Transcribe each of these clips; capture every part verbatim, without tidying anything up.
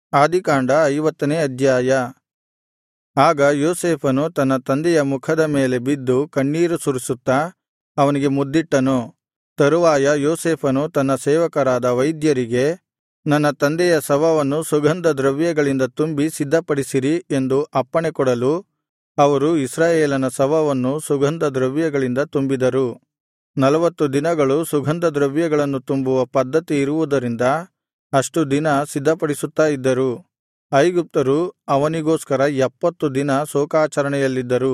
ಆದಿಕಾಂಡ ಐವತ್ತನೇ ಅಧ್ಯಾಯ. ಆಗ ಯೋಸೇಫನು ತನ್ನ ತಂದೆಯ ಮುಖದ ಮೇಲೆ ಬಿದ್ದು ಕಣ್ಣೀರು ಸುರಿಸುತ್ತಾ ಅವನಿಗೆ ಮುದ್ದಿಟ್ಟನು. ತರುವಾಯ ಯೋಸೇಫನು ತನ್ನ ಸೇವಕರಾದ ವೈದ್ಯರಿಗೆ, ನನ್ನ ತಂದೆಯ ಶವವನ್ನು ಸುಗಂಧ ದ್ರವ್ಯಗಳಿಂದ ತುಂಬಿ ಸಿದ್ಧಪಡಿಸಿರಿ ಎಂದು ಅಪ್ಪಣೆ ಕೊಡಲು, ಅವರು ಇಸ್ರಾಯೇಲನ ಶವವನ್ನು ಸುಗಂಧ ದ್ರವ್ಯಗಳಿಂದ ತುಂಬಿದರು. ನಲವತ್ತು ದಿನಗಳು ಸುಗಂಧ ದ್ರವ್ಯಗಳನ್ನು ತುಂಬುವ ಪದ್ಧತಿ ಇರುವುದರಿಂದ ಅಷ್ಟು ದಿನ ಸಿದ್ಧಪಡಿಸುತ್ತಾ ಇದ್ದರು. ಐಗುಪ್ತರು ಅವನಿಗೋಸ್ಕರ ಎಪ್ಪತ್ತು ದಿನ ಶೋಕಾಚರಣೆಯಲ್ಲಿದ್ದರು.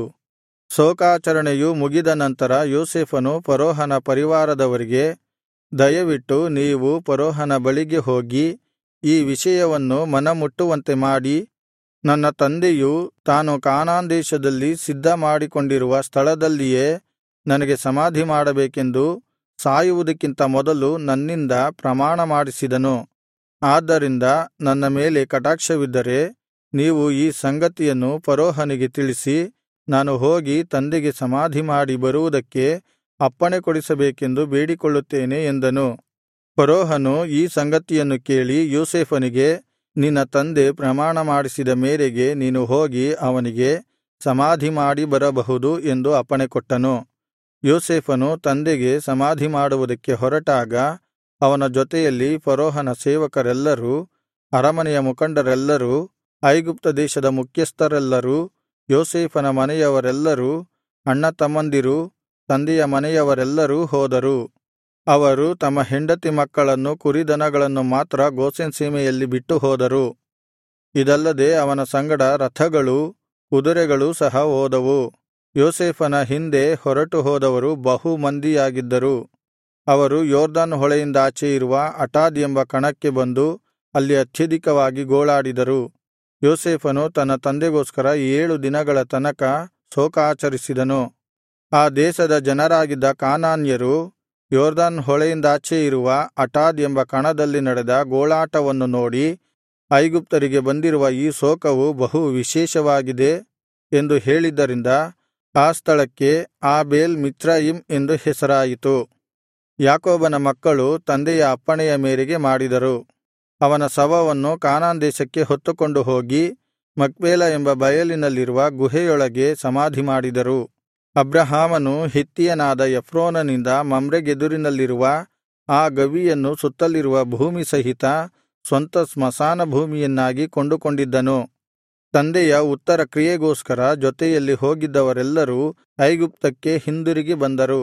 ಶೋಕಾಚರಣೆಯು ಮುಗಿದ ನಂತರ ಯೋಸೇಫನು ಫರೋಹನ ಪರಿವಾರದವರಿಗೆ, ದಯವಿಟ್ಟು ನೀವು ಫರೋಹನ ಬಳಿಗೆ ಹೋಗಿ ಈ ವಿಷಯವನ್ನು ಮನಮುಟ್ಟುವಂತೆ ಮಾಡಿ, ನನ್ನ ತಂದೆಯು ತಾನು ಕಾನಾನ್ ದೇಶದಲ್ಲಿ ಸಿದ್ಧ ಮಾಡಿಕೊಂಡಿರುವ ಸ್ಥಳದಲ್ಲಿಯೇ ನನಗೆ ಸಮಾಧಿ ಮಾಡಬೇಕೆಂದು ಸಾಯುವುದಕ್ಕಿಂತ ಮೊದಲು ನನ್ನಿಂದ ಪ್ರಮಾಣ ಮಾಡಿಸಿದನು. ಆದ್ದರಿಂದ ನನ್ನ ಮೇಲೆ ಕಟಾಕ್ಷವಿದ್ದರೆ ನೀವು ಈ ಸಂಗತಿಯನ್ನು ಫರೋಹನಿಗೆ ತಿಳಿಸಿ, ನಾನು ಹೋಗಿ ತಂದೆಗೆ ಸಮಾಧಿ ಮಾಡಿ ಬರುವುದಕ್ಕೆ ಅಪ್ಪಣೆ ಕೊಡಿಸಬೇಕೆಂದು ಬೇಡಿಕೊಳ್ಳುತ್ತೇನೆ ಎಂದನು. ಫರೋಹನು ಈ ಸಂಗತಿಯನ್ನು ಕೇಳಿ ಯೋಸೇಫನಿಗೆ, ನಿನ್ನ ತಂದೆ ಪ್ರಮಾಣ ಮಾಡಿಸಿದ ಮೇರೆಗೆ ನೀನು ಹೋಗಿ ಅವನಿಗೆ ಸಮಾಧಿ ಮಾಡಿ ಬರಬಹುದು ಎಂದು ಅಪ್ಪಣೆಕೊಟ್ಟನು. ಯೋಸೇಫನು ತಂದೆಗೆ ಸಮಾಧಿ ಮಾಡುವುದಕ್ಕೆ ಹೊರಟಾಗ ಅವನ ಜೊತೆಯಲ್ಲಿ ಫರೋಹನ ಸೇವಕರೆಲ್ಲರೂ, ಅರಮನೆಯ ಮುಖಂಡರೆಲ್ಲರೂ, ಐಗುಪ್ತ ದೇಶದ ಮುಖ್ಯಸ್ಥರೆಲ್ಲರೂ, ಯೋಸೇಫನ ಮನೆಯವರೆಲ್ಲರೂ, ಅಣ್ಣತಮ್ಮಂದಿರೂ, ತಂದೆಯ ಮನೆಯವರೆಲ್ಲರೂ ಹೋದರು. ಅವರು ತಮ್ಮ ಹೆಂಡತಿ ಮಕ್ಕಳನ್ನು ಕುರಿದನಗಳನ್ನು ಮಾತ್ರ ಗೋಷೆನ್ ಸೀಮೆಯಲ್ಲಿ ಬಿಟ್ಟು ಹೋದರು. ಇದಲ್ಲದೆ ಅವನ ಸಂಗಡ ರಥಗಳೂ ಕುದುರೆಗಳೂ ಸಹ ಹೋದವು. ಯೋಸೇಫನ ಹಿಂದೆ ಹೊರಟು ಹೋದವರು ಬಹು ಮಂದಿಯಾಗಿದ್ದರು. ಅವರು ಯೊರ್ದನ್ ಹೊಳೆಯಿಂದಾಚೆ ಇರುವ ಅಟಾದ್ ಎಂಬ ಕಣಕ್ಕೆ ಬಂದು ಅಲ್ಲಿ ಅತ್ಯಧಿಕವಾಗಿ ಗೋಳಾಡಿದರು. ಯೋಸೇಫನು ತನ್ನ ತಂದೆಗೋಸ್ಕರ ಏಳು ದಿನಗಳ ತನಕ ಶೋಕಾಚರಿಸಿದನು. ಆ ದೇಶದ ಜನರಾಗಿದ್ದ ಕಾನಾನ್ಯರು ಯೊರ್ದನ್ ಹೊಳೆಯಿಂದಾಚೆ ಇರುವ ಅಟಾದ್ ಎಂಬ ಕಣದಲ್ಲಿ ನಡೆದ ಗೋಳಾಟವನ್ನು ನೋಡಿ, ಐಗುಪ್ತರಿಗೆ ಬಂದಿರುವ ಈ ಶೋಕವು ಬಹು ವಿಶೇಷವಾಗಿದೆ ಎಂದು ಹೇಳಿದ್ದರಿಂದ ಆ ಸ್ಥಳಕ್ಕೆ ಆಬೇಲ್ ಮಿಚ್ರಯಿಮ್ ಎಂದು ಹೆಸರಾಯಿತು. ಯಾಕೋಬನ ಮಕ್ಕಳು ತಂದೆಯ ಅಪ್ಪಣೆಯ ಮೇರೆಗೆ ಮಾಡಿದರು. ಅವನ ಶವವನ್ನು ಕಾನಾನ್ ದೇಶಕ್ಕೆ ಹೊತ್ತುಕೊಂಡು ಹೋಗಿ ಮಕ್ಪೇಲ ಎಂಬ ಬಯಲಿನಲ್ಲಿರುವ ಗುಹೆಯೊಳಗೆ ಸಮಾಧಿ ಮಾಡಿದರು. ಅಬ್ರಹಾಮನು ಹಿತ್ತಿಯನಾದ ಎಫ್ರೋನನಿಂದ ಮಮ್ರೆಗೆದುರಿನಲ್ಲಿರುವ ಆ ಗವಿಯನ್ನು ಸುತ್ತಲಿರುವ ಭೂಮಿ ಸಹಿತ ಸ್ವಂತ ಸ್ಮಶಾನ ಭೂಮಿಯನ್ನಾಗಿ ಕೊಂಡುಕೊಂಡಿದ್ದನು. ತಂದೆಯ ಉತ್ತರ ಕ್ರಿಯೆಗೋಸ್ಕರ ಜೊತೆಯಲ್ಲಿ ಹೋಗಿದ್ದವರೆಲ್ಲರೂ ಐಗುಪ್ತಕ್ಕೆ ಹಿಂದಿರುಗಿ ಬಂದರು.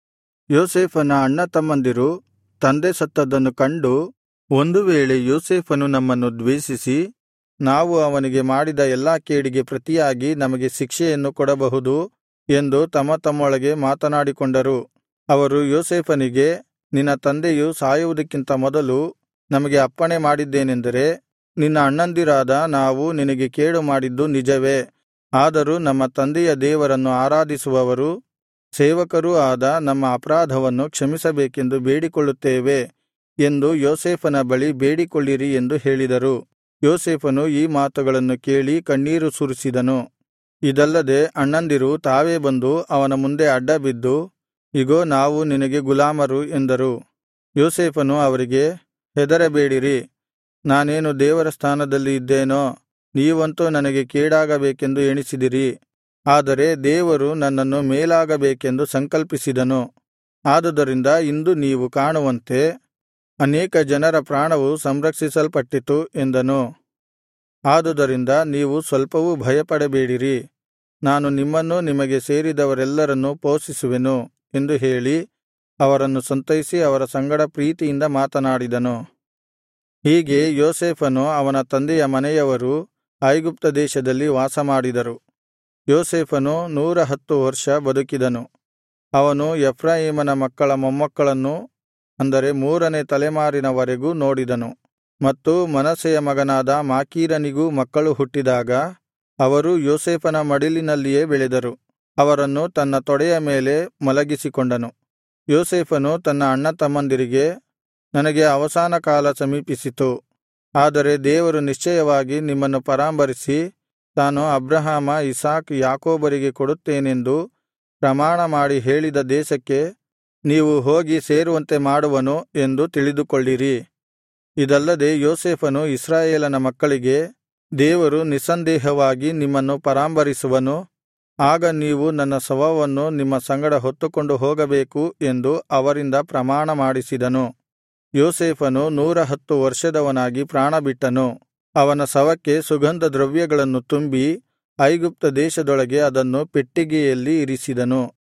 ಯೋಸೇಫನ ಅಣ್ಣತಮ್ಮಂದಿರು ತಂದೆ ಸತ್ತದ್ದನ್ನು ಕಂಡು, ಒಂದು ವೇಳೆ ಯೋಸೇಫನು ನಮ್ಮನ್ನು ದ್ವೇಷಿಸಿ ನಾವು ಅವನಿಗೆ ಮಾಡಿದ ಎಲ್ಲಾ ಕೇಡಿಗೆ ಪ್ರತಿಯಾಗಿ ನಮಗೆ ಶಿಕ್ಷೆಯನ್ನು ಕೊಡಬಹುದು ಎಂದು ತಮ್ಮ ತಮ್ಮೊಳಗೆ ಮಾತನಾಡಿಕೊಂಡರು. ಅವರು ಯೋಸೇಫನಿಗೆ, ನಿನ್ನ ತಂದೆಯು ಸಾಯುವುದಕ್ಕಿಂತ ಮೊದಲು ನಮಗೆ ಅಪ್ಪಣೆ ಮಾಡಿದ್ದೇನೆಂದರೆ, ನಿನ್ನ ಅಣ್ಣಂದಿರಾದ ನಾವು ನಿನಗೆ ಕೇಡು ಮಾಡಿದ್ದು ನಿಜವೇ. ಆದರೂ ನಮ್ಮ ತಂದೆಯ ದೇವರನ್ನು ಆರಾಧಿಸುವವರು ಸೇವಕರೂ ಆದ ನಮ್ಮ ಅಪರಾಧವನ್ನು ಕ್ಷಮಿಸಬೇಕೆಂದು ಬೇಡಿಕೊಳ್ಳುತ್ತೇವೆ ಎಂದು ಯೋಸೇಫನ ಬಳಿ ಬೇಡಿಕೊಳ್ಳಿರಿ ಎಂದು ಹೇಳಿದರು. ಯೋಸೇಫನು ಈ ಮಾತುಗಳನ್ನು ಕೇಳಿ ಕಣ್ಣೀರು ಸುರಿಸಿದನು. ಇದಲ್ಲದೆ ಅಣ್ಣಂದಿರು ತಾವೇ ಬಂದು ಅವನ ಮುಂದೆ ಅಡ್ಡಬಿದ್ದು, ಇಗೋ, ನಾವು ನಿನಗೆ ಗುಲಾಮರು ಎಂದರು. ಯೋಸೇಫನು ಅವರಿಗೆ, ಹೆದರಬೇಡಿರಿ, ನಾನೇನು ದೇವರ ಸ್ಥಾನದಲ್ಲಿ ಇದ್ದೇನೋ? ನೀವಂತೂ ನನಗೆ ಕೇಡಾಗಬೇಕೆಂದು ಎಣಿಸಿದಿರಿ. ಆದರೆ ದೇವರು ನನ್ನನ್ನು ಮೇಲಾಗಬೇಕೆಂದು ಸಂಕಲ್ಪಿಸಿದನು. ಆದುದರಿಂದ ಇಂದು ನೀವು ಕಾಣುವಂತೆ ಅನೇಕ ಜನರ ಪ್ರಾಣವು ಸಂರಕ್ಷಿಸಲ್ಪಟ್ಟಿತು ಎಂದನು. ಆದುದರಿಂದ ನೀವು ಸ್ವಲ್ಪವೂ ಭಯಪಡಬೇಡಿರಿ, ನಾನು ನಿಮ್ಮನ್ನೂ ನಿಮಗೆ ಸೇರಿದವರೆಲ್ಲರನ್ನೂ ಪೋಷಿಸುವೆನು ಎಂದು ಹೇಳಿ ಅವರನ್ನು ಸಂತೈಸಿ ಅವರ ಸಂಗಡ ಪ್ರೀತಿಯಿಂದ ಮಾತನಾಡಿದನು. ಹೀಗೆ ಯೋಸೇಫನು ಅವನ ತಂದೆಯ ಮನೆಯವರು ಐಗುಪ್ತ ದೇಶದಲ್ಲಿ ವಾಸಮಾಡಿದರು. ಯೋಸೇಫನು ನೂರ ಹತ್ತು ವರ್ಷ ಬದುಕಿದನು. ಅವನು ಎಫ್ರಾಯೀಮನ ಮಕ್ಕಳ ಮೊಮ್ಮಕ್ಕಳನ್ನು, ಅಂದರೆ ಮೂರನೇ ತಲೆಮಾರಿನವರೆಗೂ ನೋಡಿದನು. ಮತ್ತು ಮನಸ್ಸೆಯ ಮಗನಾದ ಮಾಕೀರನಿಗೂ ಮಕ್ಕಳು ಹುಟ್ಟಿದಾಗ ಅವರು ಯೋಸೇಫನ ಮಡಿಲಿನಲ್ಲಿಯೇ ಬೆಳೆದರು. ಅವರನ್ನು ತನ್ನ ತೊಡೆಯ ಮೇಲೆ ಮಲಗಿಸಿಕೊಂಡನು. ಯೋಸೇಫನು ತನ್ನ ಅಣ್ಣತಮ್ಮಂದಿರಿಗೆ, ನನಗೆ ಅವಸಾನ ಕಾಲ ಸಮೀಪಿಸಿತು. ಆದರೆ ದೇವರು ನಿಶ್ಚಯವಾಗಿ ನಿಮ್ಮನ್ನು ಪರಾಂಬರಿಸಿ ತಾನು ಅಬ್ರಹಾಮ, ಇಸಾಕ್, ಯಾಕೋಬರಿಗೆ ಕೊಡುತ್ತೇನೆಂದು ಪ್ರಮಾಣ ಮಾಡಿ ಹೇಳಿದ ದೇಶಕ್ಕೆ ನೀವು ಹೋಗಿ ಸೇರುವಂತೆ ಮಾಡುವನು ಎಂದು ತಿಳಿದುಕೊಳ್ಳಿರಿ. ಇದಲ್ಲದೆ ಯೋಸೇಫನು ಇಸ್ರಾಯೇಲನ ಮಕ್ಕಳಿಗೆ, ದೇವರು ನಿಸ್ಸಂದೇಹವಾಗಿ ನಿಮ್ಮನ್ನು ಪರಾಂಬರಿಸುವನು, ಆಗ ನೀವು ನನ್ನ ಶವವನ್ನು ನಿಮ್ಮ ಸಂಗಡ ಹೊತ್ತುಕೊಂಡು ಹೋಗಬೇಕು ಎಂದು ಅವರಿಂದ ಪ್ರಮಾಣ ಮಾಡಿಸಿದನು. ಯೋಸೇಫನು ನೂರ ಹತ್ತು ವರ್ಷದವನಾಗಿ ಪ್ರಾಣಬಿಟ್ಟನು. ಅವನ ಶವಕ್ಕೆ ಸುಗಂಧ ದ್ರವ್ಯಗಳನ್ನು ತುಂಬಿ ಐಗುಪ್ತ ದೇಶದೊಳಗೆ ಅದನ್ನು ಪೆಟ್ಟಿಗೆಯಲ್ಲಿ ಇರಿಸಿದನು.